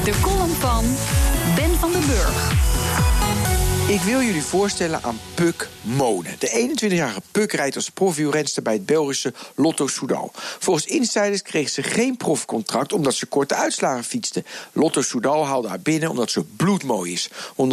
De column van Ben van den Burg. Ik wil jullie voorstellen aan Puk Mone. De 21-jarige Puk rijdt als profwielrenster bij het Belgische Lotto Soudal. Volgens insiders kreeg ze geen profcontract omdat ze korte uitslagen fietste. Lotto Soudal haalde haar binnen omdat ze bloedmooi is.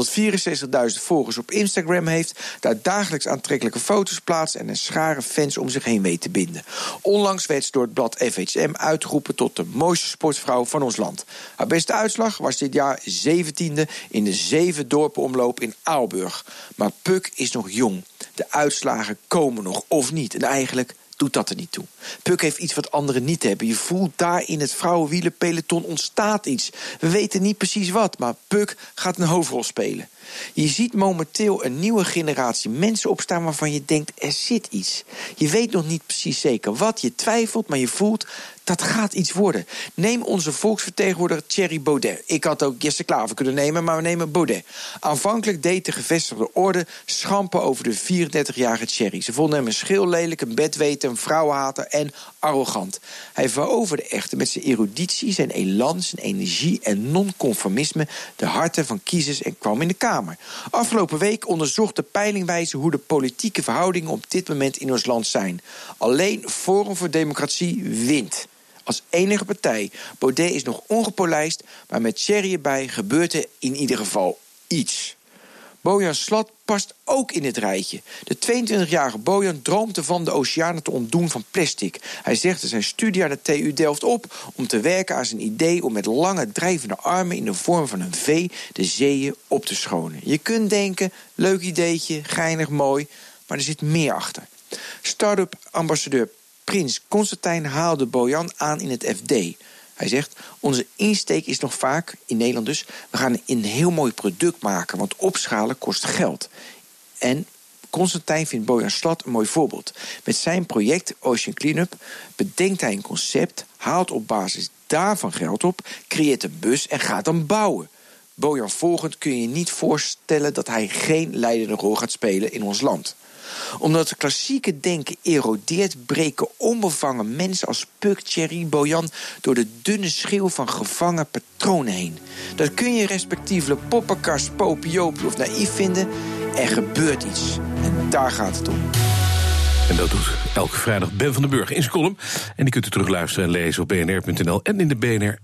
164.000 volgers op Instagram heeft, daar dagelijks aantrekkelijke foto's plaatst en een schare fans om zich heen weet te binden. Onlangs werd ze door het blad FHM uitgeroepen tot de mooiste sportvrouw van ons land. Haar beste uitslag was dit jaar 17e in de 7 dorpenomloop in Aalburg. Maar Puk is nog jong. De uitslagen komen nog, of niet. En eigenlijk doet dat er niet toe. Puk heeft iets wat anderen niet hebben. Je voelt daar in het vrouwenwielerpeloton ontstaat iets. We weten niet precies wat, maar Puk gaat een hoofdrol spelen. Je ziet momenteel een nieuwe generatie mensen opstaan waarvan je denkt, er zit iets. Je weet nog niet precies zeker wat, je twijfelt, maar je voelt, dat gaat iets worden. Neem onze volksvertegenwoordiger Thierry Baudet. Ik had ook Jesse Klaver kunnen nemen, maar we nemen Baudet. Aanvankelijk deed de gevestigde orde schampen over de 34-jarige Thierry. Ze vonden hem een schreeuwlelijk, een bedweter, een vrouwenhater en arrogant. Hij veroverde echter met zijn eruditie, zijn elan, zijn energie en non-conformisme de harten van kiezers en kwam in de Kamer. Afgelopen week onderzocht de peilingwijzer hoe de politieke verhoudingen op dit moment in ons land zijn. Alleen Forum voor Democratie wint. Als enige partij. Baudet is nog ongepolijst, maar met Thierry erbij gebeurt er in ieder geval iets. Bojan Slat past ook in het rijtje. De 22-jarige Bojan droomt ervan de oceanen te ontdoen van plastic. Hij zegt er zijn studie aan de TU Delft op om te werken aan zijn idee om met lange drijvende armen in de vorm van een V de zeeën op te schonen. Je kunt denken, leuk ideetje, geinig, mooi, maar er zit meer achter. Start-up ambassadeur Prins Constantijn haalde Bojan aan in het FD. Hij zegt, onze insteek is nog vaak, in Nederland dus, we gaan een heel mooi product maken, want opschalen kost geld. En Constantijn vindt Bojan Slat een mooi voorbeeld. Met zijn project Ocean Cleanup bedenkt hij een concept, haalt op basis daarvan geld op, creëert een bus en gaat dan bouwen. Bojan volgend kun je niet voorstellen dat hij geen leidende rol gaat spelen in ons land. Omdat het klassieke denken erodeert, breken onbevangen mensen als Puk, Thierry, Bojan door de dunne schil van gevangen patronen heen. Dat kun je respectievelijk poppenkast, popiopie of naïef vinden. Er gebeurt iets. En daar gaat het om. En dat doet elke vrijdag Ben van den Burg in zijn column. En die kunt u terugluisteren en lezen op bnr.nl en in de BNR